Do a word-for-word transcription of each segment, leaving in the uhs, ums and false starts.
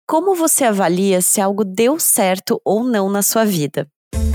Como você avalia se algo deu certo ou não na sua vida?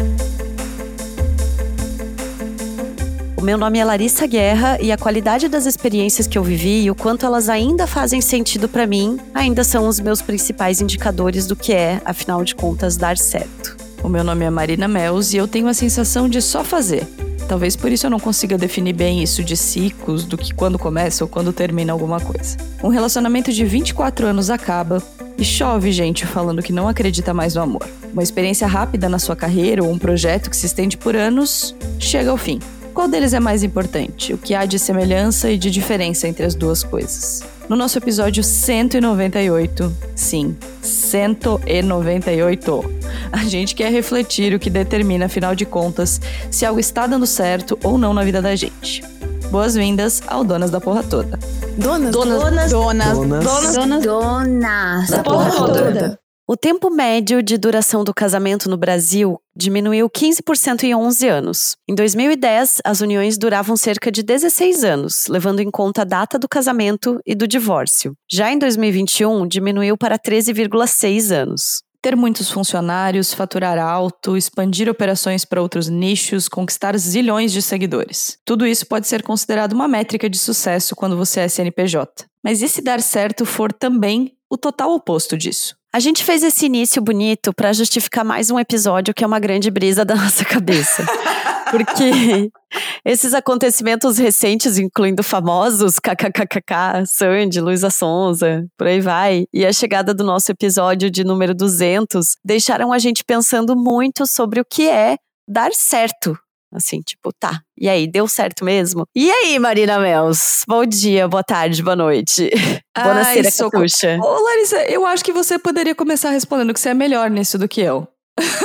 O meu nome é Larissa Guerra e a qualidade das experiências que eu vivi e o quanto elas ainda fazem sentido para mim, ainda são os meus principais indicadores do que é, afinal de contas, dar certo. O meu nome é Marina Mels e eu tenho a sensação de só fazer. Talvez por isso eu não consiga definir bem isso de ciclos, do que quando começa ou quando termina alguma coisa. Um relacionamento de vinte e quatro anos acaba e chove gente falando que não acredita mais no amor. Uma experiência rápida na sua carreira ou um projeto que se estende por anos chega ao fim. Qual deles é mais importante? O que há de semelhança e de diferença entre as duas coisas? No nosso episódio cento e noventa e oito, sim, cento e noventa e oito, a gente quer refletir o que determina, afinal de contas, se algo está dando certo ou não na vida da gente. Boas-vindas ao Donas da Porra Toda. Donas, donas, donas, donas, donas, donas, donas, Donas da Porra Toda. O tempo médio de duração do casamento no Brasil diminuiu quinze por cento em onze anos. Em dois mil e dez, as uniões duravam cerca de dezesseis anos, levando em conta a data do casamento e do divórcio. Já em dois mil e vinte e um, diminuiu para treze vírgula seis anos. Ter muitos funcionários, faturar alto, expandir operações para outros nichos, conquistar zilhões de seguidores. Tudo isso pode ser considerado uma métrica de sucesso quando você é C N P J. Mas e se dar certo for também o total oposto disso? A gente fez esse início bonito para justificar mais um episódio que é uma grande brisa da nossa cabeça. Porque esses acontecimentos recentes, incluindo famosos, kkkk, Sandy, Luísa Sonza, por aí vai, e a chegada do nosso episódio de número duzentos, deixaram a gente pensando muito sobre o que é dar certo. Assim, tipo, tá, e aí, deu certo mesmo? E aí, Marina Mels? Bom dia, boa tarde, boa noite. Boa noite, Catuxa. Ô, Larissa, eu acho que você poderia começar respondendo que você é melhor nisso do que eu.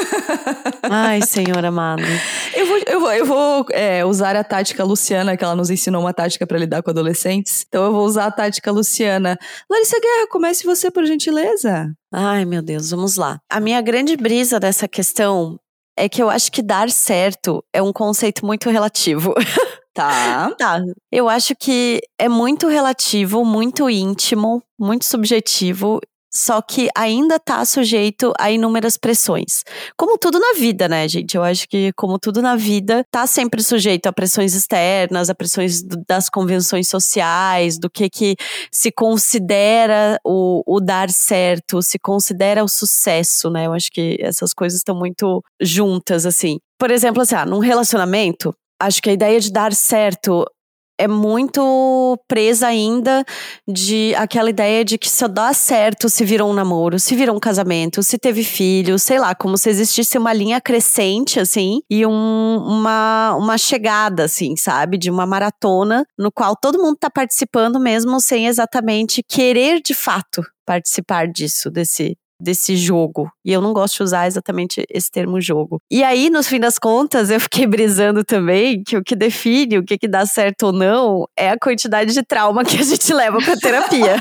Ai, senhor amado. Eu vou, eu vou, eu vou é, usar a tática Luciana, que ela nos ensinou uma tática pra lidar com adolescentes. Então eu vou usar a tática Luciana. Larissa Guerra, comece você, por gentileza. Ai, meu Deus, vamos lá. A minha grande brisa dessa questão é que eu acho que dar certo é um conceito muito relativo. Tá. Tá. Eu acho que é muito relativo, muito íntimo, muito subjetivo, só que ainda tá sujeito a inúmeras pressões. Como tudo na vida, né, gente? Eu acho que, como tudo na vida, tá sempre sujeito a pressões externas, a pressões do, das convenções sociais, do que que se considera o, o dar certo, se considera o sucesso, né? Eu acho que essas coisas estão muito juntas, assim. Por exemplo, assim, ah, num relacionamento, acho que a ideia de dar certo é muito presa ainda de aquela ideia de que só dá certo se virou um namoro, se virou um casamento, se teve filho, sei lá, como se existisse uma linha crescente, assim, e um, uma, uma chegada, assim, sabe? De uma maratona no qual todo mundo tá participando mesmo sem exatamente querer de fato participar disso, desse desse jogo. E eu não gosto de usar exatamente esse termo jogo. E aí, no fim das contas, eu fiquei brisando também que o que define o que, que dá certo ou não é a quantidade de trauma que a gente leva pra terapia.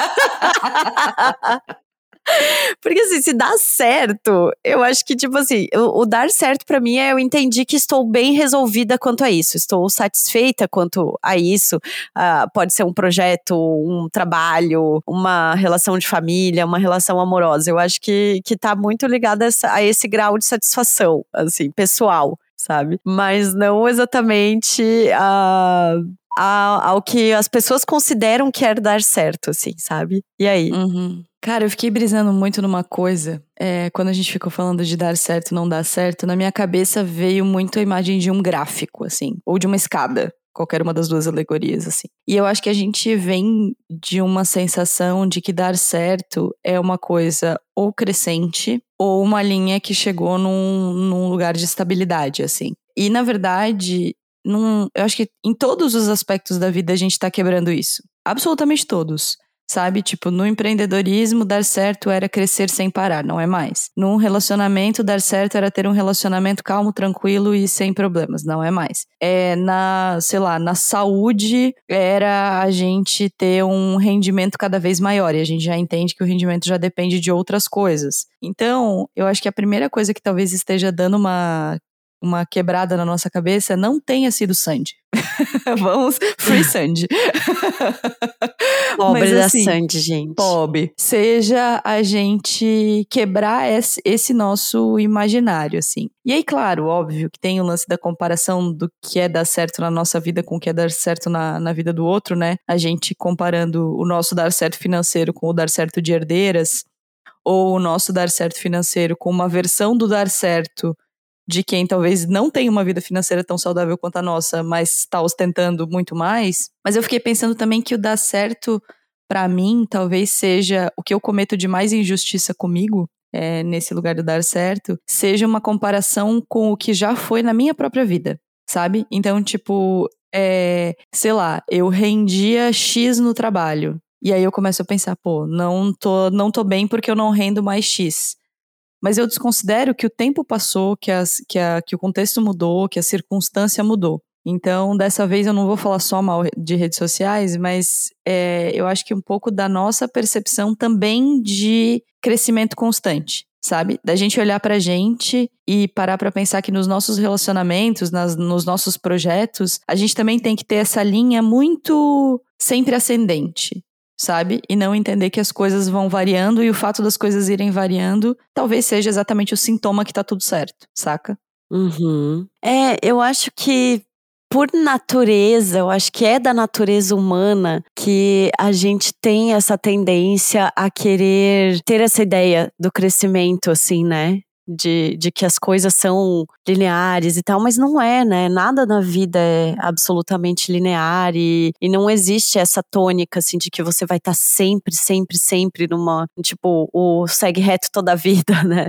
Porque assim, se dá certo, eu acho que tipo assim, o, o dar certo pra mim é eu entendi que estou bem resolvida quanto a isso, estou satisfeita quanto a isso, uh, pode ser um projeto, um trabalho, uma relação de família, uma relação amorosa, eu acho que, que tá muito ligada a, essa, a esse grau de satisfação, assim, pessoal, sabe? Mas não exatamente a... ao que as pessoas consideram que é dar certo, assim, sabe? E aí? Uhum. Cara, eu fiquei brisando muito numa coisa, é, quando a gente ficou falando de dar certo, não dar certo, na minha cabeça veio muito a imagem de um gráfico, assim, ou de uma escada, qualquer uma das duas alegorias, assim. E eu acho que a gente vem de uma sensação de que dar certo é uma coisa ou crescente, ou uma linha que chegou num, num lugar de estabilidade, assim. E, na verdade, num, eu acho que em todos os aspectos da vida a gente tá quebrando isso. Absolutamente todos. Sabe, tipo, no empreendedorismo dar certo era crescer sem parar, não é mais. Num relacionamento dar certo era ter um relacionamento calmo, tranquilo e sem problemas, não é mais. É na, sei lá, na saúde era a gente ter um rendimento cada vez maior e a gente já entende que o rendimento já depende de outras coisas. Então, eu acho que a primeira coisa que talvez esteja dando uma uma quebrada na nossa cabeça, não tenha sido Sandy. Vamos, free Sandy. Pobre Mas, da assim, Sandy, gente. Pobre. Seja a gente quebrar esse, esse nosso imaginário, assim. E aí, claro, óbvio que tem o lance da comparação do que é dar certo na nossa vida com o que é dar certo na, na vida do outro, né? A gente comparando o nosso dar certo financeiro com o dar certo de herdeiras, ou o nosso dar certo financeiro com uma versão do dar certo de quem talvez não tenha uma vida financeira tão saudável quanto a nossa, mas está ostentando muito mais. Mas eu fiquei pensando também que o dar certo, pra mim, talvez seja o que eu cometo de mais injustiça comigo, é, nesse lugar do dar certo, seja uma comparação com o que já foi na minha própria vida, sabe? Então, tipo, é, sei lá, eu rendia X no trabalho. E aí eu começo a pensar, pô, não tô, não tô bem porque eu não rendo mais X. Mas eu desconsidero que o tempo passou, que, as, que, a, que o contexto mudou, que a circunstância mudou. Então, dessa vez eu não vou falar só mal de redes sociais, mas é, eu acho que um pouco da nossa percepção também de crescimento constante, sabe? Da gente olhar pra gente e parar pra pensar que nos nossos relacionamentos, nas, nos nossos projetos, a gente também tem que ter essa linha muito sempre ascendente, sabe? E não entender que as coisas vão variando e o fato das coisas irem variando talvez seja exatamente o sintoma que tá tudo certo, saca? Uhum. É, eu acho que por natureza, eu acho que é da natureza humana que a gente tem essa tendência a querer ter essa ideia do crescimento, assim, né? De, de que as coisas são lineares e tal, mas não é, né? Nada na vida é absolutamente linear e, e não existe essa tônica, assim, de que você vai estar sempre, sempre, sempre numa, tipo, o segue reto toda a vida, né?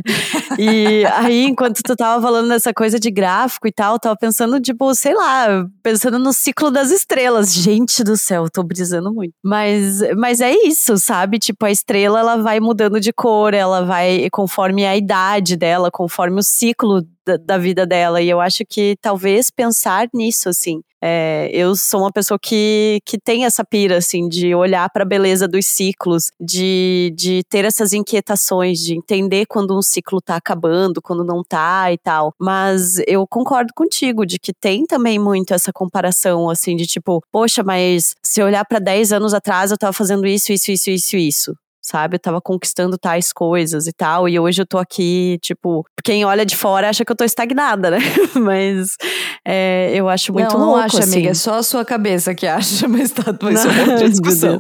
E aí, enquanto tu tava falando dessa coisa de gráfico e tal, eu tava pensando, tipo, sei lá, pensando no ciclo das estrelas. Gente do céu, eu tô brisando muito. Mas, mas é isso, sabe? Tipo, a estrela, ela vai mudando de cor, ela vai conforme a idade dela, conforme o ciclo da, da vida dela. E eu acho que talvez pensar nisso, assim. É, eu sou uma pessoa que, que tem essa pira, assim, de olhar para a beleza dos ciclos, de, de ter essas inquietações, de entender quando um ciclo tá acabando, quando não tá e tal. Mas eu concordo contigo de que tem também muito essa comparação, assim, de tipo, poxa, mas se eu olhar para dez anos atrás, eu tava fazendo isso, isso, isso, isso, isso. Sabe, eu tava conquistando tais coisas e tal, e hoje eu tô aqui, tipo, quem olha de fora acha que eu tô estagnada, né? Mas é, eu acho muito não, não louco, acha, assim. amiga, é só a sua cabeça que acha, mas tá, vai ser uma outra discussão.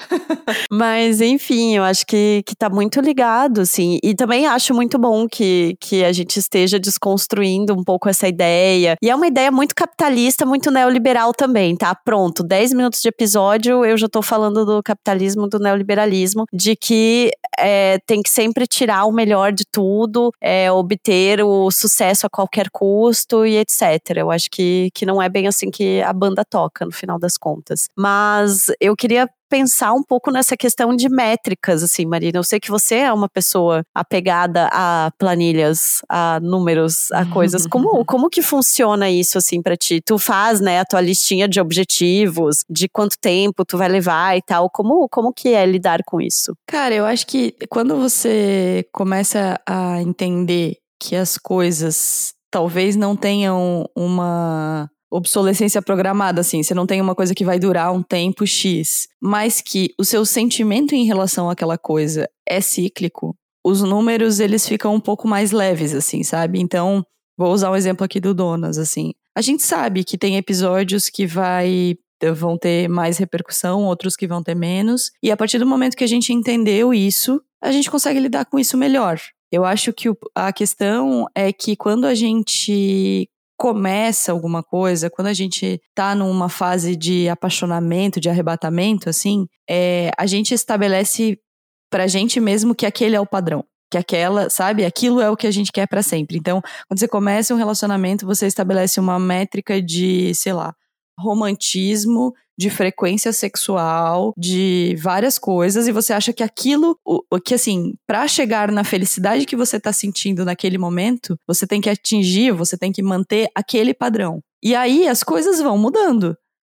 Mas, enfim, eu acho que, que tá muito ligado, assim, e também acho muito bom que, que a gente esteja desconstruindo um pouco essa ideia, e é uma ideia muito capitalista, muito neoliberal também, tá? Pronto, dez minutos de episódio, eu já tô falando do capitalismo, do neoliberalismo, de que é, tem que sempre tirar o melhor de tudo, é, obter o sucesso a qualquer custo e etcétera. Eu acho que, que não é bem assim que a banda toca, no final das contas. Mas eu queria pensar um pouco nessa questão de métricas, assim, Marina. Eu sei que você é uma pessoa apegada a planilhas, a números, a coisas. Como, como que funciona isso, assim, pra ti? Tu faz, né, a tua listinha de objetivos, de quanto tempo tu vai levar e tal. Como, como que é lidar com isso? Cara, eu acho que quando você começa a entender que as coisas talvez não tenham uma obsolescência programada, assim, você não tem uma coisa que vai durar um tempo X, mas que o seu sentimento em relação àquela coisa é cíclico, os números, eles ficam um pouco mais leves, assim, sabe? Então, vou usar um exemplo aqui do Donas, assim. A gente sabe que tem episódios que vai, vão ter mais repercussão, outros que vão ter menos, e a partir do momento que a gente entendeu isso, a gente consegue lidar com isso melhor. Eu acho que o, a questão é que quando a gente começa alguma coisa, quando a gente tá numa fase de apaixonamento, de arrebatamento, assim, é, a gente estabelece pra gente mesmo que aquele é o padrão. Que aquela, sabe? Aquilo é o que a gente quer pra sempre. Então, quando você começa um relacionamento, você estabelece uma métrica de, sei lá, romantismo, de frequência sexual, de várias coisas, e você acha que aquilo, o, que assim, pra chegar na felicidade que você tá sentindo naquele momento, você tem que atingir, você tem que manter aquele padrão. E aí as coisas vão mudando.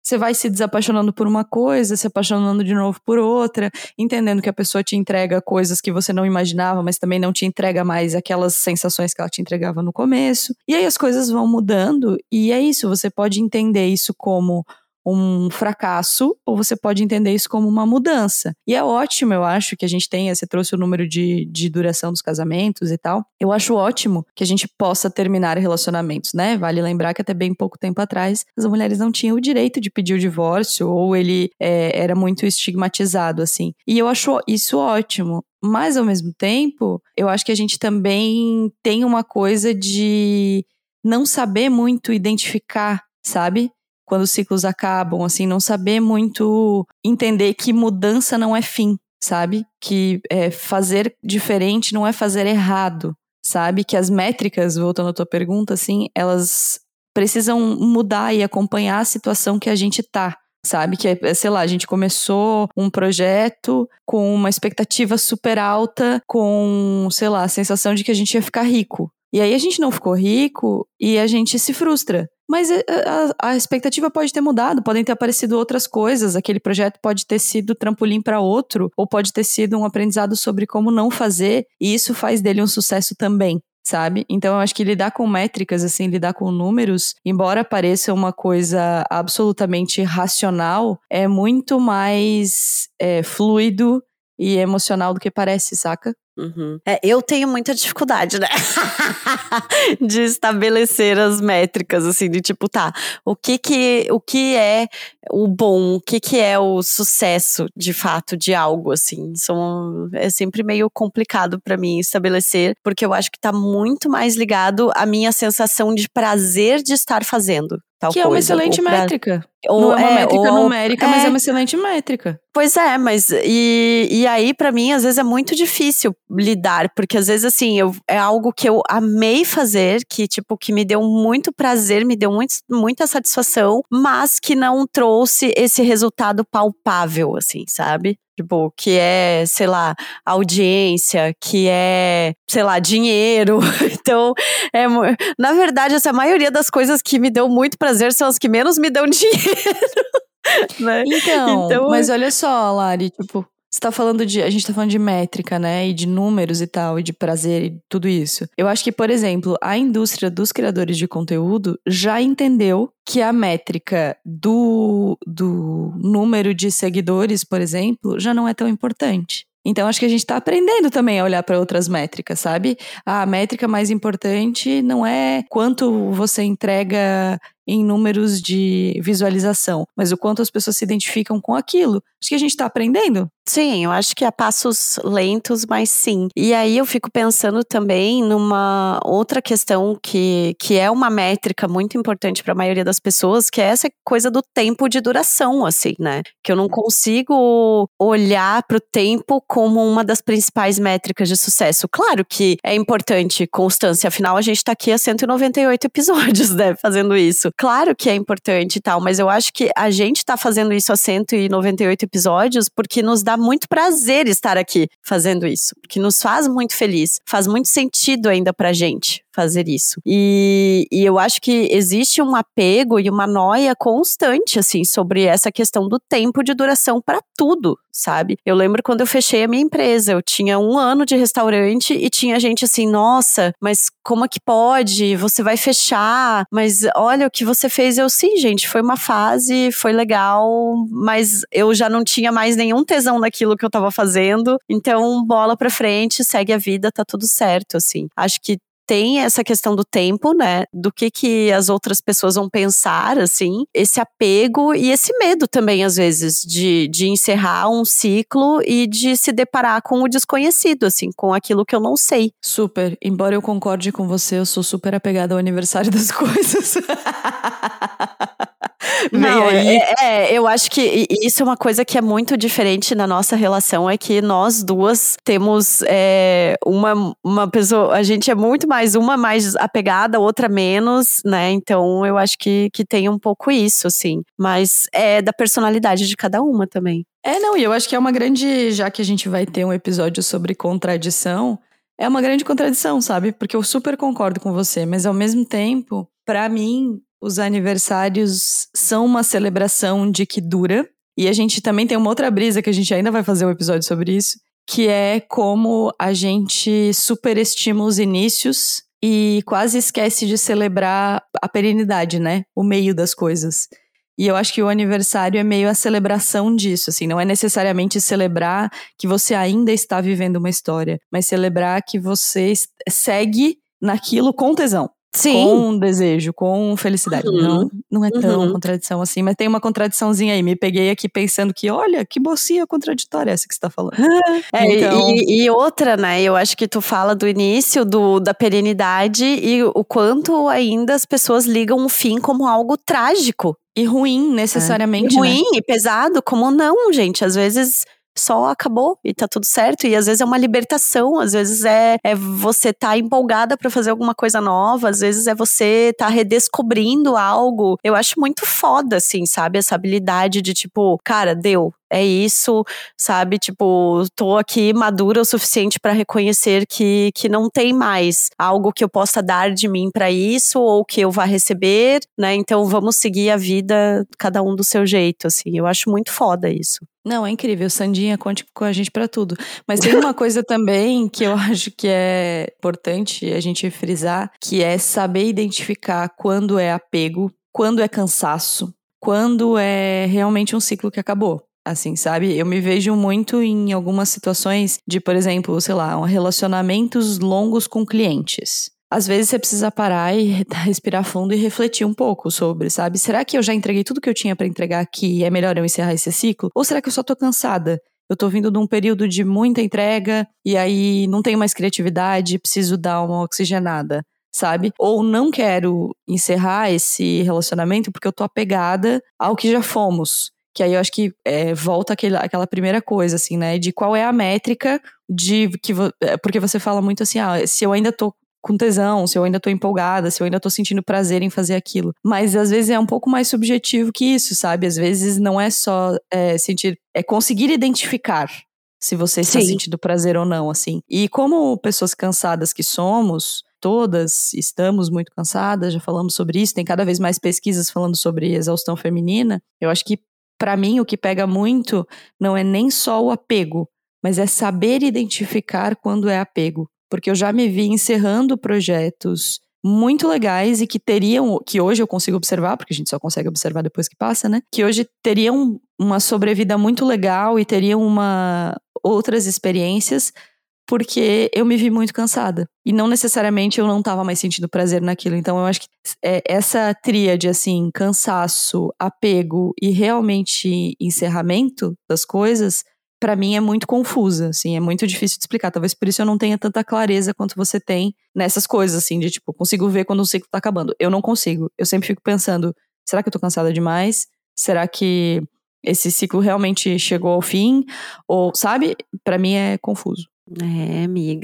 você vai se desapaixonando por uma coisa, se apaixonando de novo por outra, entendendo que a pessoa te entrega coisas que você não imaginava, mas também não te entrega mais aquelas sensações que ela te entregava no começo. E aí as coisas vão mudando e é isso, você pode entender isso como um fracasso, ou você pode entender isso como uma mudança. E é ótimo, eu acho, que a gente tenha, você trouxe o número de, de duração dos casamentos e tal, eu acho ótimo que a gente possa terminar relacionamentos, né? Vale lembrar que até bem pouco tempo atrás, as mulheres não tinham o direito de pedir o divórcio, ou ele é, era muito estigmatizado, assim. E eu acho isso ótimo. Mas, ao mesmo tempo, eu acho que a gente também tem uma coisa de não saber muito identificar, sabe? Quando os ciclos acabam, assim, não saber muito entender que mudança não é fim, sabe? Que é, fazer diferente não é fazer errado, sabe? Que as métricas, voltando à tua pergunta, assim, elas precisam mudar e acompanhar a situação que a gente tá, sabe? Que é, sei lá, a gente começou um projeto com uma expectativa super alta, com, sei lá, a sensação de que a gente ia ficar rico. E aí a gente não ficou rico e a gente se frustra. Mas a, a, a expectativa pode ter mudado, podem ter aparecido outras coisas, aquele projeto pode ter sido trampolim para outro, ou pode ter sido um aprendizado sobre como não fazer, e isso faz dele um sucesso também, sabe? Então eu acho que lidar com métricas, assim, lidar com números, embora pareça uma coisa absolutamente racional, é muito mais é, fluido e emocional do que parece, saca? Uhum. É, eu tenho muita dificuldade, né? de estabelecer as métricas, assim, de tipo, tá, o que que, o que é o bom, o que que é o sucesso, de fato, de algo, assim. São, é sempre meio complicado pra mim estabelecer, porque eu acho que tá muito mais ligado à minha sensação de prazer de estar fazendo tal que coisa. é uma excelente pra... métrica. Ou, não é uma é, métrica ou, numérica, é, mas é uma excelente métrica. Pois é, mas e, e aí pra mim às vezes é muito difícil lidar, porque às vezes assim, eu, é algo que eu amei fazer, que tipo, que me deu muito prazer, me deu muito, muita satisfação, mas que não trouxe esse resultado palpável, assim, sabe? Tipo, que é, sei lá, audiência, que é, sei lá, dinheiro. Então, é, na verdade, essa maioria das coisas que me deu muito prazer são as que menos me dão dinheiro. Né? Então, então, mas olha só, Lari, tipo, você tá falando de, a gente tá falando de métrica, né, e de números e tal, e de prazer e tudo isso. Eu acho que, por exemplo, a indústria dos criadores de conteúdo já entendeu que a métrica do, do número de seguidores, por exemplo, já não é tão importante. Então, acho que a gente tá aprendendo também a olhar para outras métricas, sabe? A métrica mais importante não é quanto você entrega em números de visualização, mas o quanto as pessoas se identificam com aquilo. Acho que a gente tá aprendendo. Sim, eu acho que a passos lentos, mas sim. E aí eu fico pensando também numa outra questão que, que é uma métrica muito importante para a maioria das pessoas, que é essa coisa do tempo de duração, assim, né? Que eu não consigo olhar para o tempo como uma das principais métricas de sucesso. Claro que é importante constância, afinal a gente tá aqui há cento e noventa e oito episódios, né, fazendo isso. Claro que é importante e tal, mas eu acho que a gente tá fazendo isso há cento e noventa e oito episódios porque nos dá muito prazer estar aqui fazendo isso, porque nos faz muito feliz, faz muito sentido ainda pra gente fazer isso. E, e eu acho que existe um apego e uma noia constante, assim, sobre essa questão do tempo de duração pra tudo, sabe? Eu lembro quando eu fechei a minha empresa, eu tinha um ano de restaurante e tinha gente assim, nossa, mas como é que pode? Você vai fechar, mas olha o que você fez. Eu, sim, gente, foi uma fase, foi legal, mas eu já não tinha mais nenhum tesão naquilo que eu tava fazendo, então bola pra frente, segue a vida, tá tudo certo, assim. Acho que tem essa questão do tempo, né? Do que que as outras pessoas vão pensar, assim. Esse apego e esse medo também, às vezes, de, de encerrar um ciclo e de se deparar com o desconhecido, assim, com aquilo que eu não sei. Super. Embora eu concorde com você, eu sou super apegada ao aniversário das coisas. Não, é, é, eu acho que isso é uma coisa que é muito diferente na nossa relação, é que nós duas temos é, uma, uma pessoa, a gente é muito mais, uma mais apegada, outra menos, né, então eu acho que, que tem um pouco isso, assim, mas é da personalidade de cada uma também. É, não, e eu acho que é uma grande, já que a gente vai ter um episódio sobre contradição, é uma grande contradição, sabe, porque eu super concordo com você, mas ao mesmo tempo, pra mim, os aniversários são uma celebração de que dura. E a gente também tem uma outra brisa que a gente ainda vai fazer um episódio sobre isso, que é como a gente superestima os inícios e quase esquece de celebrar a perenidade, né? O meio das coisas. E eu acho que o aniversário é meio a celebração disso, assim. Não é necessariamente celebrar que você ainda está vivendo uma história, mas celebrar que você segue naquilo com tesão. Sim. Com desejo, com felicidade. Uhum. Não, não é tão Uhum. contradição assim, mas tem uma contradiçãozinha aí. Me peguei aqui pensando que, olha, que mocinha contraditória essa que você tá falando. É, Então... e, e outra, né? Eu acho que tu fala do início, do, da perenidade e o quanto ainda as pessoas ligam o fim como algo trágico. E ruim, necessariamente, é. E ruim, né? e pesado, como não, gente. Às vezes só acabou e tá tudo certo. E às vezes é uma libertação, às vezes é, é você tá empolgada pra fazer alguma coisa nova, às vezes é você tá redescobrindo algo. Eu acho muito foda, assim, sabe? Essa habilidade de tipo, cara, deu. É isso, sabe? Tipo, tô aqui madura o suficiente pra reconhecer que, que não tem mais algo que eu possa dar de mim pra isso ou que eu vá receber, né? Então vamos seguir a vida, cada um do seu jeito, assim. Eu acho muito foda isso. Não, é incrível. Sandinha, conte com a gente pra tudo. Mas tem uma coisa também que eu acho que é importante a gente frisar, que é saber identificar quando é apego, quando é cansaço, quando é realmente um ciclo que acabou. Assim, sabe? Eu me vejo muito em algumas situações de, por exemplo, sei lá, relacionamentos longos com clientes. Às vezes você precisa parar e respirar fundo e refletir um pouco sobre, sabe? Será que eu já entreguei tudo que eu tinha pra entregar aqui e é melhor eu encerrar esse ciclo? Ou será que eu só tô cansada? Eu tô vindo de um período de muita entrega e aí não tenho mais criatividade, preciso dar uma oxigenada, sabe? Ou não quero encerrar esse relacionamento porque eu tô apegada ao que já fomos. Que aí eu acho que é, volta aquele, aquela primeira coisa, assim, né? De qual é a métrica de... que Porque você fala muito assim, ah, se eu ainda tô com tesão, se eu ainda tô empolgada, se eu ainda tô sentindo prazer em fazer aquilo. Mas às vezes é um pouco mais subjetivo que isso, sabe? Às vezes não é só é, sentir... É conseguir identificar se você está Sim. sentindo prazer ou não, assim. E como pessoas cansadas que somos... Todas estamos muito cansadas, já falamos sobre isso, tem cada vez mais pesquisas falando sobre exaustão feminina. Eu acho que pra mim, o que pega muito não é nem só o apego, mas é saber identificar quando é apego. Porque eu já me vi encerrando projetos muito legais e que teriam, que hoje eu consigo observar, porque a gente só consegue observar depois que passa, né? Que hoje teriam uma sobrevida muito legal e teriam uma, outras experiências, porque eu me vi muito cansada. E não necessariamente eu não tava mais sentindo prazer naquilo. Então eu acho que é, essa tríade, assim, cansaço, apego e realmente encerramento das coisas, pra mim é muito confusa, assim, é muito difícil de explicar. Talvez por isso eu não tenha tanta clareza quanto você tem nessas coisas, assim, de tipo, consigo ver quando o ciclo tá acabando. Eu não consigo. Eu sempre fico pensando, será que eu tô cansada demais? Será que esse ciclo realmente chegou ao fim? Ou, sabe? Pra mim é confuso. É, amiga.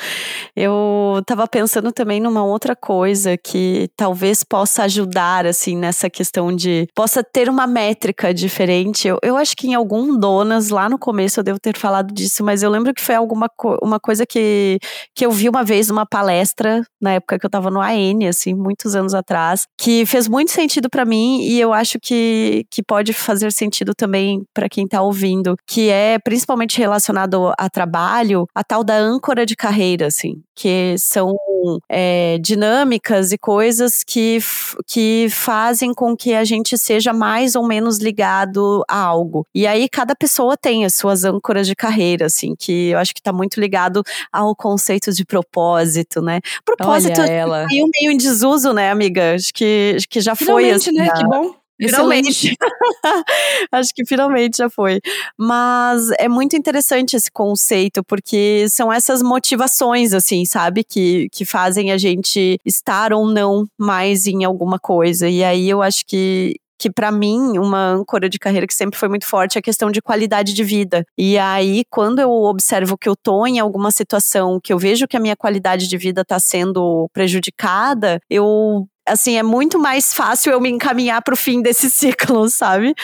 Eu tava pensando também numa outra coisa que talvez possa ajudar, assim, nessa questão de... Possa ter uma métrica diferente. Eu, eu acho que em algum Donas, lá no começo, eu devo ter falado disso, mas eu lembro que foi alguma co- uma coisa que, que eu vi uma vez numa palestra, na época que eu tava no A N, assim, muitos anos atrás, que fez muito sentido pra mim e eu acho que, que pode fazer sentido também pra quem tá ouvindo, que é principalmente relacionado a trabalho, a tal da âncora de carreira, assim, que são é, dinâmicas e coisas que, que fazem com que a gente seja mais ou menos ligado a algo. E aí cada pessoa tem as suas âncoras de carreira, assim, que eu acho que tá muito ligado ao conceito de propósito, né? Propósito ela. caiu meio em desuso, né, amiga? Acho que, acho que já Finalmente, foi, assim, né? a... Que bom. Finalmente. Acho que finalmente já foi. Mas é muito interessante esse conceito, porque são essas motivações, assim, sabe? Que, que fazem a gente estar ou não mais em alguma coisa. E aí eu acho que que pra mim, uma âncora de carreira que sempre foi muito forte é a questão de qualidade de vida. E aí, quando eu observo que eu tô em alguma situação, que eu vejo que a minha qualidade de vida tá sendo prejudicada, eu... Assim, é muito mais fácil eu me encaminhar pro fim desse ciclo, sabe?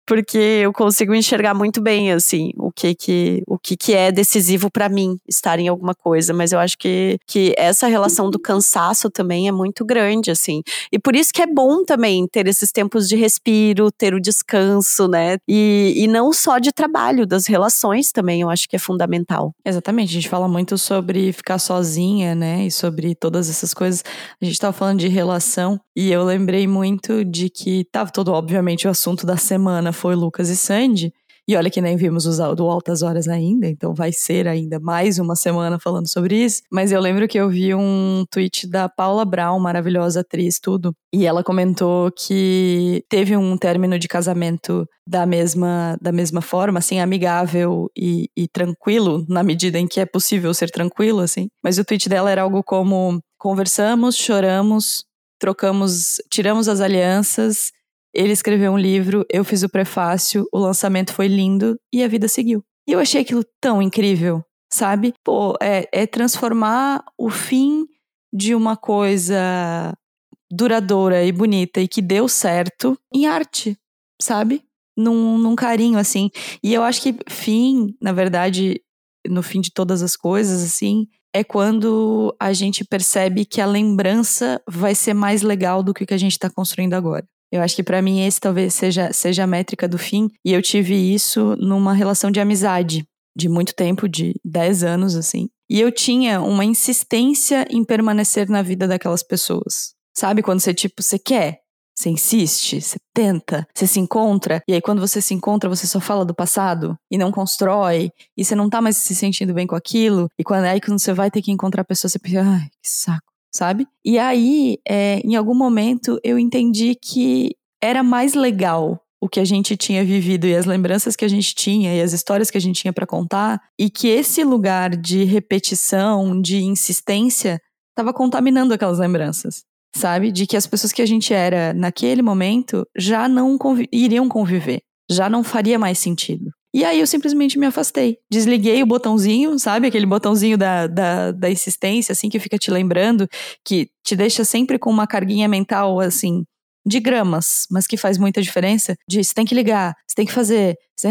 porque eu consigo enxergar muito bem, assim, o que que, o que, que é decisivo pra mim estar em alguma coisa. Mas eu acho que, que essa relação do cansaço também é muito grande, assim. E por isso que é bom também ter esses tempos de respiro, ter o descanso, né? E, e não só de trabalho, das relações também, eu acho que é fundamental. Exatamente, a gente fala muito sobre ficar sozinha, né? E sobre todas essas coisas. A gente tava falando de relação e eu lembrei muito de que tava todo, obviamente, o assunto da semana foi Lucas e Sandy. E olha que nem vimos o do Altas Horas ainda, então vai ser ainda mais uma semana falando sobre isso. Mas eu lembro que eu vi um tweet da Paula Brown, maravilhosa atriz, tudo. E ela comentou que teve um término de casamento da mesma, da mesma forma, assim, amigável e, e tranquilo, na medida em que é possível ser tranquilo, assim. Mas o tweet dela era algo como: conversamos, choramos, trocamos, tiramos as alianças. Ele escreveu um livro, eu fiz o prefácio, o lançamento foi lindo e a vida seguiu. E eu achei aquilo tão incrível, sabe? Pô, é, é transformar o fim de uma coisa duradoura e bonita e que deu certo em arte, sabe? Num, num carinho, assim. E eu acho que fim, na verdade, no fim de todas as coisas, assim, é quando a gente percebe que a lembrança vai ser mais legal do que o que a gente tá construindo agora. Eu acho que pra mim esse talvez seja, seja a métrica do fim. E eu tive isso numa relação de amizade de muito tempo, de dez anos, assim. E eu tinha uma insistência em permanecer na vida daquelas pessoas. Sabe quando você, tipo, você quer, você insiste, você tenta, você se encontra. E aí quando você se encontra, você só fala do passado e não constrói. E você não tá mais se sentindo bem com aquilo. E quando, aí quando você vai ter que encontrar a pessoa, você pensa, ai, que saco. Sabe? E aí, é, em algum momento, eu entendi que era mais legal o que a gente tinha vivido e as lembranças que a gente tinha e as histórias que a gente tinha pra contar, e que esse lugar de repetição, de insistência, estava contaminando aquelas lembranças, sabe? De que as pessoas que a gente era naquele momento já não convi- iriam conviver, já não faria mais sentido. E aí eu simplesmente me afastei. Desliguei o botãozinho, sabe? Aquele botãozinho da, da, da insistência, assim, que fica te lembrando, que te deixa sempre com uma carguinha mental, assim, de gramas, mas que faz muita diferença. De você tem que ligar, você tem que fazer, você,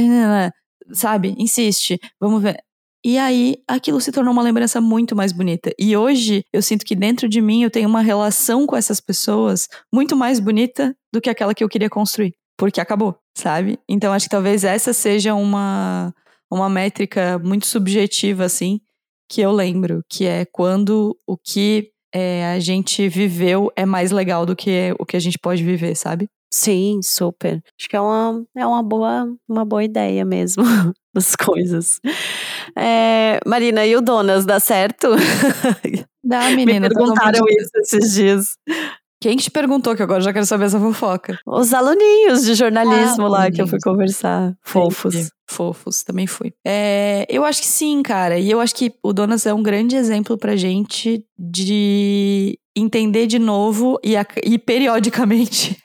sabe? Insiste, vamos ver. E aí aquilo se tornou uma lembrança muito mais bonita. E hoje eu sinto que dentro de mim eu tenho uma relação com essas pessoas muito mais bonita do que aquela que eu queria construir. Porque acabou, sabe? Então acho que talvez essa seja uma, uma métrica muito subjetiva, assim, que eu lembro, que é quando o que é, a gente viveu é mais legal do que o que a gente pode viver, sabe? Sim, super. Acho que é uma, é uma, boa, uma boa ideia mesmo das coisas. É, Marina, e o Donas, dá certo? Dá, Me menina. perguntaram isso esses dias. Quem te perguntou, que agora já quero saber essa fofoca? Os aluninhos de jornalismo Ah, lá que eu fui aluninhos. conversar. Fofos. Entendi. Fofos, também fui. É, eu acho que sim, cara. E eu acho que o Donas é um grande exemplo pra gente de entender de novo e, a, e periodicamente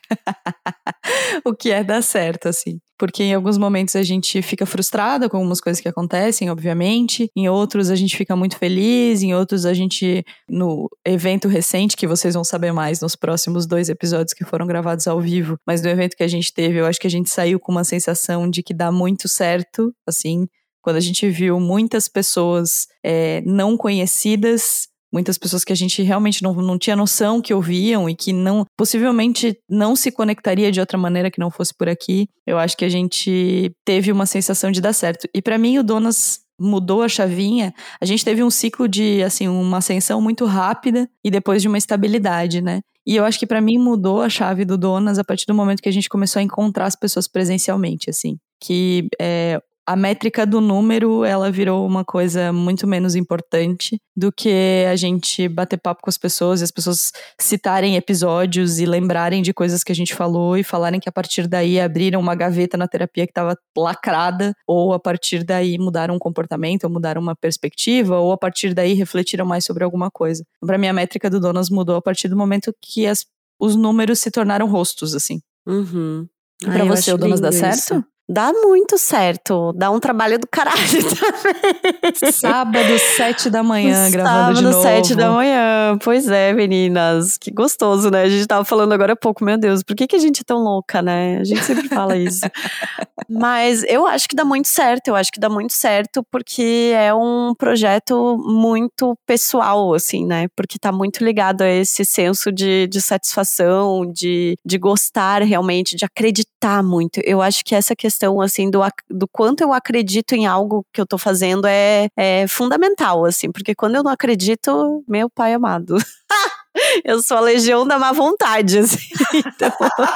o que é dar certo, assim. Porque em alguns momentos a gente fica frustrada com algumas coisas que acontecem, obviamente. Em outros a gente fica muito feliz. Em outros a gente, no evento recente, que vocês vão saber mais nos próximos dois episódios que foram gravados ao vivo. Mas do evento que a gente teve, eu acho que a gente saiu com uma sensação de que dá muito certo, assim. Quando a gente viu muitas pessoas é, não conhecidas, muitas pessoas que a gente realmente não, não tinha noção que ouviam e que não, possivelmente não se conectaria de outra maneira que não fosse por aqui. Eu acho que a gente teve uma sensação de dar certo. E pra mim o Donas mudou a chavinha. A gente teve um ciclo de, assim, uma ascensão muito rápida e depois de uma estabilidade, né? E eu acho que pra mim mudou a chave do Donas a partir do momento que a gente começou a encontrar as pessoas presencialmente, assim. Que é, a métrica do número, ela virou uma coisa muito menos importante do que a gente bater papo com as pessoas e as pessoas citarem episódios e lembrarem de coisas que a gente falou e falarem que a partir daí abriram uma gaveta na terapia que estava lacrada, ou a partir daí mudaram um comportamento, ou mudaram uma perspectiva, ou a partir daí refletiram mais sobre alguma coisa. Pra mim, a métrica do Donas mudou a partir do momento que as, os números se tornaram rostos, assim. Uhum. E pra Ai, eu você, acho o Donas dá lindo certo? isso. Dá muito certo. Dá um trabalho do caralho também. Sábado, sete da manhã, gravando de novo. Sábado, sete da manhã. Pois é, meninas. Que gostoso, né? A gente tava falando agora há pouco, meu Deus, por que, que a gente é tão louca, né? A gente sempre fala isso. Mas eu acho que dá muito certo. Eu acho que dá muito certo porque é um projeto muito pessoal, assim, né? Porque tá muito ligado a esse senso de, de satisfação, de, de gostar realmente, de acreditar muito. Eu acho que essa questão, assim, do, do quanto eu acredito em algo que eu tô fazendo é, é fundamental, assim, porque quando eu não acredito, meu pai amado, eu sou a legião da má vontade, assim, então...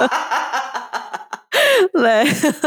né?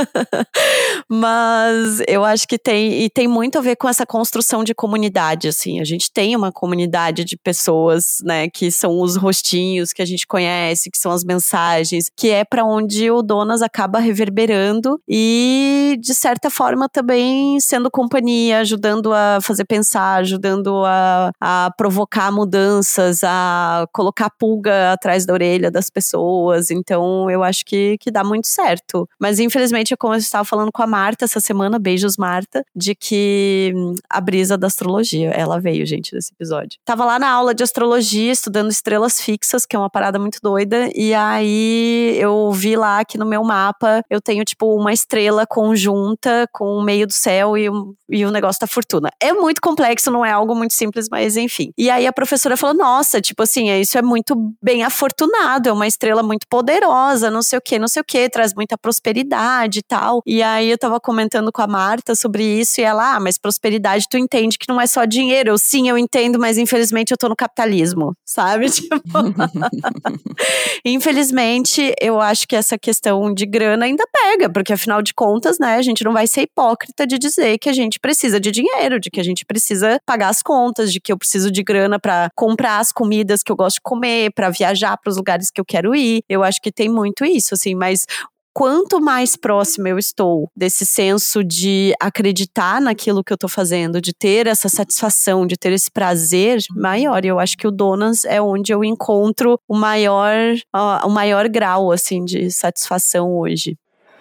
Mas eu acho que tem, e tem muito a ver com essa construção de comunidade, assim, a gente tem uma comunidade de pessoas, né, que são os rostinhos que a gente conhece, que são as mensagens, que é para onde o Donas acaba reverberando e, de certa forma, também sendo companhia, ajudando a fazer pensar, ajudando a, a provocar mudanças, a colocar pulga atrás da orelha das pessoas, então eu acho que, que dá muito certo. Mas infelizmente, como eu estava falando com a Marta essa semana, beijos Marta, de que a brisa da astrologia, ela veio, gente, nesse episódio. Tava lá na aula de astrologia, estudando estrelas fixas, que é uma parada muito doida, e aí eu vi lá que no meu mapa eu tenho tipo uma estrela conjunta com o meio do céu e, um, e o negócio da fortuna. É muito complexo, não é algo muito simples, mas enfim. E aí a professora falou, nossa, tipo assim, isso é muito bem afortunado, é uma estrela muito poderosa, não sei o que, não sei o que, traz muita prosperidade e tal. E aí eu tava comentando com a Marta sobre isso e ela, ah, mas prosperidade tu entende que não é só dinheiro. Eu, sim, eu entendo, mas infelizmente eu tô no capitalismo, sabe? Tipo... Infelizmente, eu acho que essa questão de grana ainda pega, porque afinal de contas, né, a gente não vai ser hipócrita de dizer que a gente precisa de dinheiro, de que a gente precisa pagar as contas, de que eu preciso de grana pra comprar as comidas que eu gosto de comer, pra viajar pros lugares que eu quero ir. Eu acho que tem muito isso, assim, mas quanto mais próxima eu estou desse senso de acreditar naquilo que eu tô fazendo, de ter essa satisfação, de ter esse prazer maior. Eu acho que o Donas é onde eu encontro o maior, uh, o maior grau, assim, de satisfação hoje.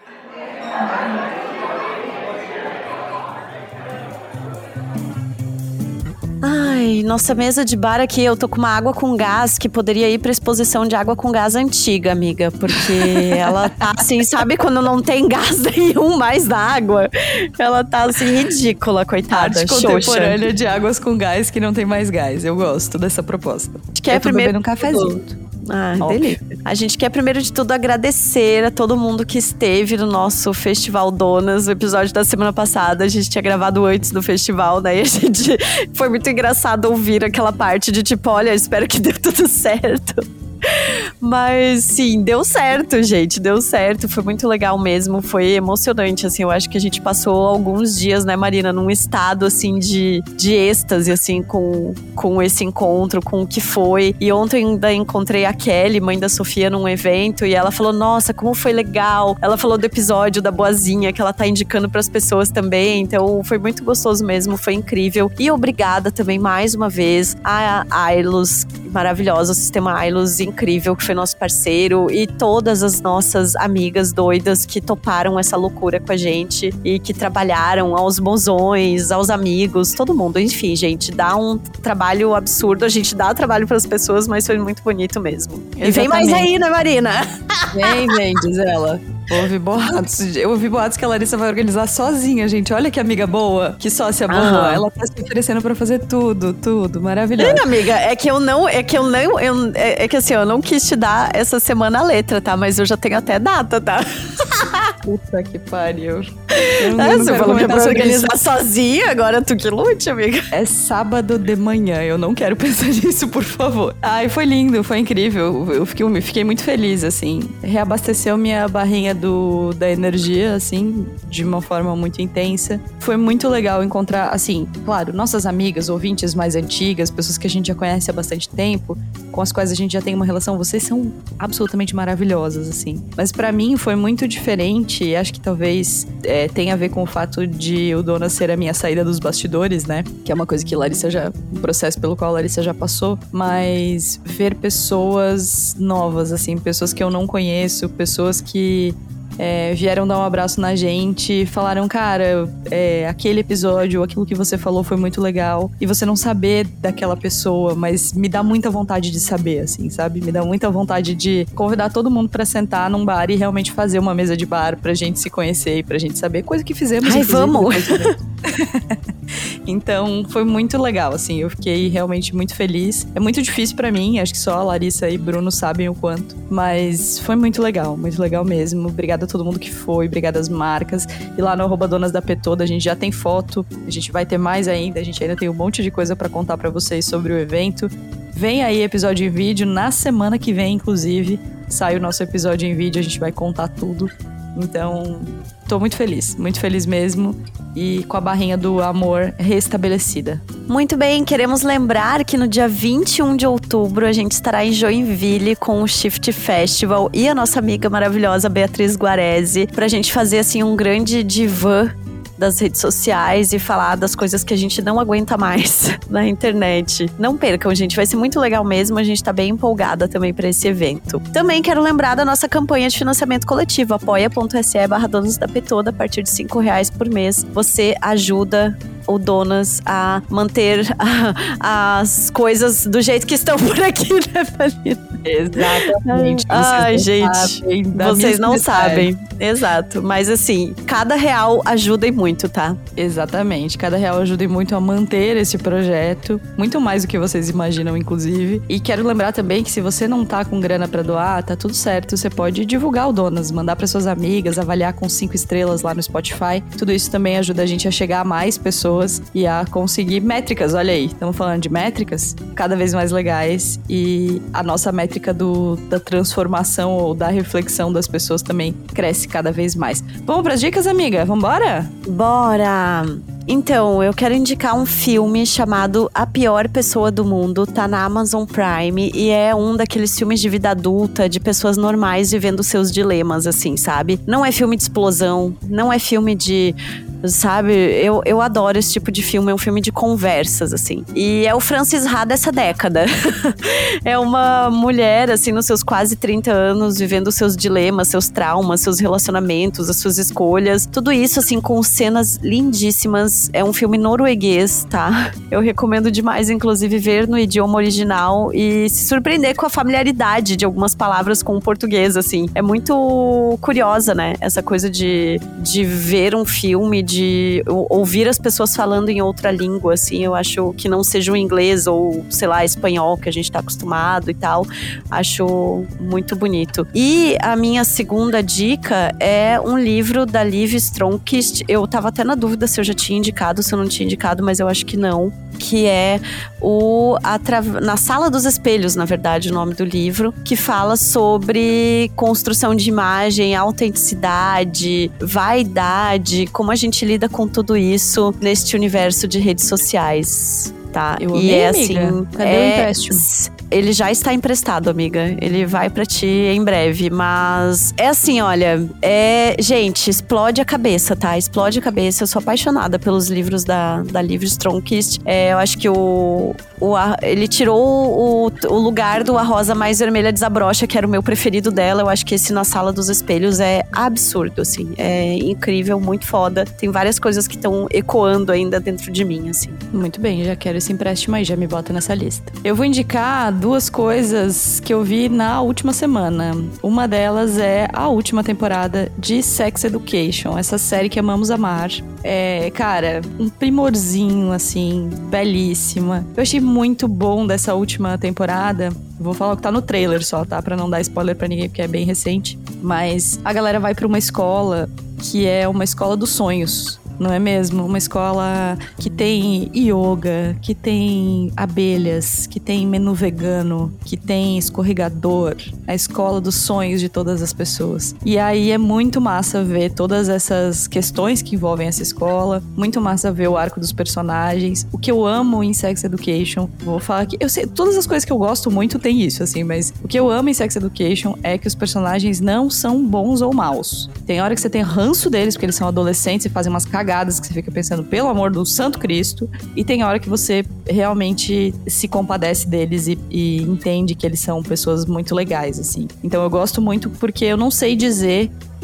Ai, nossa mesa de bar aqui, eu tô com uma água com gás que poderia ir pra exposição de água com gás antiga, amiga. Porque ela tá assim, sabe quando não tem gás nenhum mais na água? Ela tá assim, ridícula, coitada. Arte contemporânea de águas com gás que não tem mais gás. Eu gosto dessa proposta. Acho que é primeiro um cafezinho. Ah, delícia. A gente quer primeiro de tudo agradecer a todo mundo que esteve no nosso Festival Donas. O episódio da semana passada a gente tinha gravado antes do festival, né? E a gente foi muito engraçado ouvir aquela parte de tipo, olha, espero que dê tudo certo. Mas sim, deu certo, gente, deu certo, foi muito legal mesmo, foi emocionante, assim, eu acho que a gente passou alguns dias, né, Marina, num estado, assim, de, de êxtase, assim, com, com esse encontro, com o que foi, e ontem ainda encontrei a Kelly, mãe da Sofia, num evento, e ela falou, nossa, como foi legal, ela falou do episódio da Boazinha, que ela tá indicando pras pessoas também, então foi muito gostoso mesmo, foi incrível, e obrigada também, mais uma vez, a Ailos, maravilhosa, o Sistema Ailos, incrível, que foi nosso parceiro, e todas as nossas amigas doidas que toparam essa loucura com a gente e que trabalharam, aos mozões, aos amigos, todo mundo, enfim, gente, dá um trabalho absurdo, a gente dá trabalho para as pessoas, mas foi muito bonito mesmo. Exatamente. E vem mais aí, né, Marina? Vem, vem, diz ela. Ouvi boatos. Eu ouvi boatos que a Larissa vai organizar sozinha, gente. Olha que amiga boa, que sócia boa. Uhum. Ela tá se oferecendo pra fazer tudo, tudo. Maravilhoso. É, amiga, é que eu não, é que eu não, eu, é, é que assim, eu não quis te dar essa semana a letra, tá? Mas eu já tenho até data, tá? Puta que pariu. Eu é, você falou que é pra organizar isso. Sozinha, agora tu que lute, amiga. É sábado de manhã, eu não quero pensar nisso, por favor. Ai, foi lindo, foi incrível. Eu fiquei, eu fiquei muito feliz, assim. Reabasteceu minha barrinha do, da energia, assim, de uma forma muito intensa. Foi muito legal encontrar, assim, claro, nossas amigas, ouvintes mais antigas, pessoas que a gente já conhece há bastante tempo, com as quais a gente já tem uma relação. Vocês são absolutamente maravilhosas, assim. Mas pra mim foi muito diferente, e acho que talvez é, tenha a ver com o fato de o Donas ser a minha saída dos bastidores, né? Que é uma coisa que Larissa já... um processo pelo qual a Larissa já passou. Mas ver pessoas novas, assim, pessoas que eu não conheço, pessoas que é, vieram dar um abraço na gente, falaram, cara, é, aquele episódio, aquilo que você falou foi muito legal. E você não saber daquela pessoa, mas me dá muita vontade de saber, assim, sabe? Me dá muita vontade de convidar todo mundo pra sentar num bar e realmente fazer uma mesa de bar pra gente se conhecer e pra gente saber, coisa que fizemos. Ai, vamos! Então, foi muito legal, assim, eu fiquei realmente muito feliz. É muito difícil pra mim, acho que só a Larissa e Bruno sabem o quanto, mas foi muito legal, muito legal mesmo. Obrigada a todo mundo que foi, obrigada às marcas. E lá no arroba Donas da Petoda a gente já tem foto, a gente vai ter mais ainda, a gente ainda tem um monte de coisa pra contar pra vocês sobre o evento. Vem aí episódio em vídeo, na semana que vem, inclusive, sai o nosso episódio em vídeo, a gente vai contar tudo. Então, tô muito feliz, muito feliz mesmo. E com a barrinha do amor restabelecida. Muito bem, queremos lembrar que no dia vinte e um de outubro a gente estará em Joinville com o Shift Festival e a nossa amiga maravilhosa Beatriz Guarese pra gente fazer assim um grande divã das redes sociais e falar das coisas que a gente não aguenta mais na internet. Não percam, gente, vai ser muito legal mesmo, a gente tá bem empolgada também pra esse evento. Também quero lembrar da nossa campanha de financiamento coletivo, apoia.se barra Donas da Petoda, a partir de cinco reais por mês. Você ajuda o Donas a manter a, as coisas do jeito que estão por aqui, né, Palina? Exatamente. Ai, vocês gente, não vocês não sabem. Exato, mas assim, cada real ajuda e muito, tá? Exatamente, cada real ajuda e muito a manter esse projeto, muito mais do que vocês imaginam, inclusive. E quero lembrar também que se você não tá com grana pra doar, tá tudo certo, você pode divulgar o Donas, mandar para suas amigas, avaliar com cinco estrelas lá no Spotify. Tudo isso também ajuda a gente a chegar a mais pessoas e a conseguir métricas, olha aí, estamos falando de métricas cada vez mais legais e a nossa métrica do, da transformação ou da reflexão das pessoas também cresce cada vez mais. Vamos pras dicas, amiga? Vambora? Bora! Então, eu quero indicar um filme chamado A Pior Pessoa do Mundo, tá na Amazon Prime e é um daqueles filmes de vida adulta, de pessoas normais vivendo seus dilemas, assim, sabe? Não é filme de explosão, não é filme de... Sabe, eu, eu adoro esse tipo de filme, é um filme de conversas, assim. E é o Francis Ha dessa década. É uma mulher, assim, nos seus quase trinta anos, vivendo seus dilemas, seus traumas, seus relacionamentos, as suas escolhas. Tudo isso, assim, com cenas lindíssimas. É um filme norueguês, tá? Eu recomendo demais, inclusive, ver no idioma original e se surpreender com a familiaridade de algumas palavras com o português, assim. É muito curiosa, né? Essa coisa de, de ver um filme, de de ouvir as pessoas falando em outra língua, assim, eu acho que não seja o inglês ou, sei lá, espanhol, que a gente tá acostumado e tal, acho muito bonito. E a minha segunda dica é um livro da Liv Stromkist, eu tava até na dúvida se eu já tinha indicado, se eu não tinha indicado, mas eu acho que não, que é o Atra... Na Sala dos Espelhos, na verdade, o nome do livro, que fala sobre construção de imagem, autenticidade, vaidade, como a gente lida com tudo isso neste universo de redes sociais, tá? Eu amei, e é amiga. assim, Cadê é... o empréstimo? Ele já está emprestado, amiga. Ele vai pra ti em breve. Mas é assim, olha. É, gente, explode a cabeça, tá? Explode a cabeça. Eu sou apaixonada pelos livros da, da Liv Stromkist. É, eu acho que o, o, a, ele tirou o, o lugar do A Rosa Mais Vermelha Desabrocha, que era o meu preferido dela. Eu acho que esse Na Sala dos Espelhos é absurdo, assim. É incrível, muito foda. Tem várias coisas que estão ecoando ainda dentro de mim, assim. Muito bem, já quero esse empréstimo aí, já me bota nessa lista. Eu vou indicar duas coisas que eu vi na última semana. Uma delas é a última temporada de Sex Education, essa série que amamos amar. É, cara, um primorzinho, assim, belíssima. Eu achei muito bom dessa última temporada. Vou falar o que tá no trailer só, tá? Pra não dar spoiler pra ninguém, porque é bem recente. Mas a galera vai pra uma escola que é uma escola dos sonhos. Não é mesmo? Uma escola que tem yoga, que tem abelhas, que tem menu vegano, que tem escorregador. A escola dos sonhos de todas as pessoas. E aí é muito massa ver todas essas questões que envolvem essa escola. Muito massa ver o arco dos personagens. O que eu amo em Sex Education, vou falar aqui, eu sei, todas as coisas que eu gosto muito tem isso, assim, mas o que eu amo em Sex Education é que os personagens não são bons ou maus. Tem hora que você tem ranço deles, porque eles são adolescentes e fazem umas cagadas que você fica pensando, pelo amor do Santo Cristo, e tem hora que você realmente se compadece deles e, e entende que eles são pessoas muito legais, assim. Então eu gosto muito porque eu não sei dizer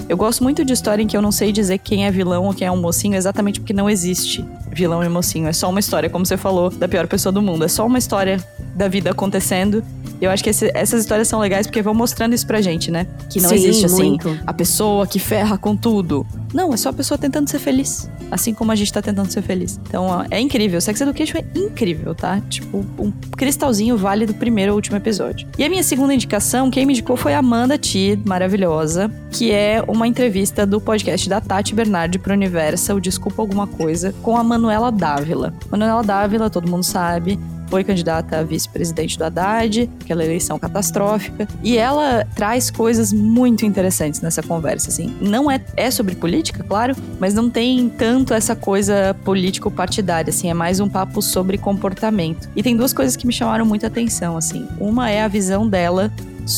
Eu gosto muito de história em que eu não sei dizer quem é vilão ou quem é um mocinho, exatamente porque não existe vilão e mocinho. É só uma história, como você falou, da pior pessoa do mundo. É só uma história da vida acontecendo. Eu acho que esse, essas histórias são legais porque vão mostrando isso pra gente, né? Que não Sim, existe, assim, muito. a pessoa que ferra com tudo. Não, é só a pessoa tentando ser feliz. Assim como a gente tá tentando ser feliz. Então, ó, é incrível. Sex Education é incrível, tá? Tipo, um cristalzinho vale do primeiro ao último episódio. E a minha segunda indicação, quem me indicou foi a Amanda T, maravilhosa, que é uma entrevista do podcast da Tati Bernardi pro Universal, Desculpa Alguma Coisa, com a Manuela Dávila. Manuela Dávila, todo mundo sabe, foi candidata a vice-presidente do Haddad, aquela eleição catastrófica, e ela traz coisas muito interessantes nessa conversa, assim. Não é, é sobre política, claro, mas não tem tanto essa coisa político-partidária, assim, é mais um papo sobre comportamento. E tem duas coisas que me chamaram muita atenção, assim. Uma é a visão dela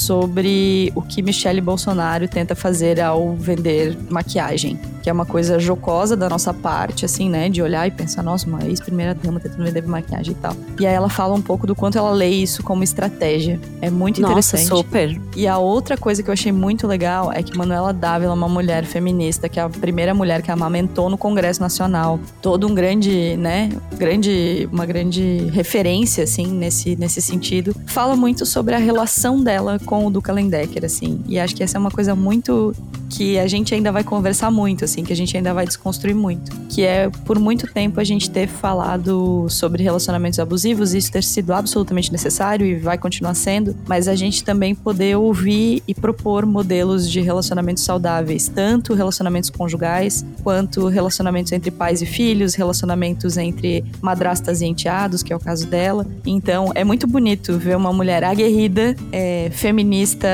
sobre o que Michelle Bolsonaro tenta fazer ao vender maquiagem, que é uma coisa jocosa da nossa parte, assim, né, de olhar e pensar, nossa, uma ex-primeira-dama tentando vender maquiagem e tal. E aí ela fala um pouco do quanto ela lê isso como estratégia. É muito Nossa, interessante. super. E a outra coisa que eu achei muito legal é que Manuela Dávila é uma mulher feminista, que é a primeira mulher que amamentou no Congresso Nacional. Todo um grande, né, grande, uma grande referência, assim, nesse, nesse sentido. Fala muito sobre a relação dela com o Duca Lendecker, assim. E acho que essa é uma coisa muito que a gente ainda vai conversar muito, assim, que a gente ainda vai desconstruir muito. Que é, por muito tempo, a gente ter falado sobre relacionamentos abusivos, e isso ter sido absolutamente necessário e vai continuar sendo, mas a gente também poder ouvir e propor modelos de relacionamentos saudáveis, tanto relacionamentos conjugais, quanto relacionamentos entre pais e filhos, relacionamentos entre madrastas e enteados, que é o caso dela. Então, é muito bonito ver uma mulher aguerrida, é, feminista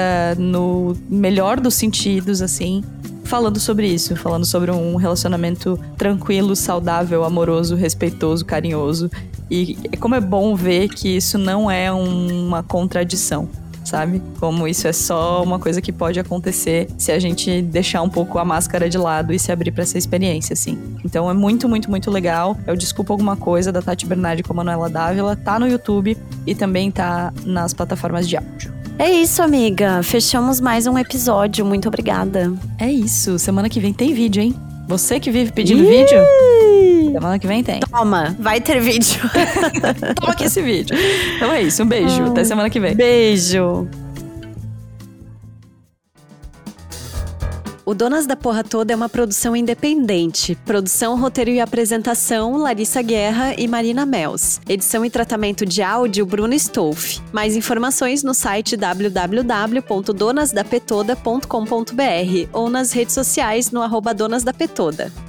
no melhor dos sentidos, assim, falando sobre isso, falando sobre um relacionamento tranquilo, saudável, amoroso, respeitoso, carinhoso. E como é bom ver que isso não é uma contradição, sabe? Como isso é só uma coisa que pode acontecer se a gente deixar um pouco a máscara de lado e se abrir pra essa experiência, assim. Então é muito, muito, muito legal. É o Desculpa Alguma Coisa, da Tati Bernardi com a Manuela Dávila. Tá no YouTube e também tá nas plataformas de áudio. É isso, amiga. Fechamos mais um episódio. Muito obrigada. É isso. Semana que vem tem vídeo, hein? Você que vive pedindo Ih! vídeo, semana que vem tem. Toma, vai ter vídeo. Toma aqui esse vídeo. Então é isso. Um beijo. Até semana que vem. Beijo. O Donas da Porra Toda é uma produção independente. Produção, roteiro e apresentação, Larissa Guerra e Marina Mels. Edição e tratamento de áudio, Bruno Stolf. Mais informações no site w w w ponto donas da petoda ponto com ponto b r ou nas redes sociais no arroba Donas da Petoda.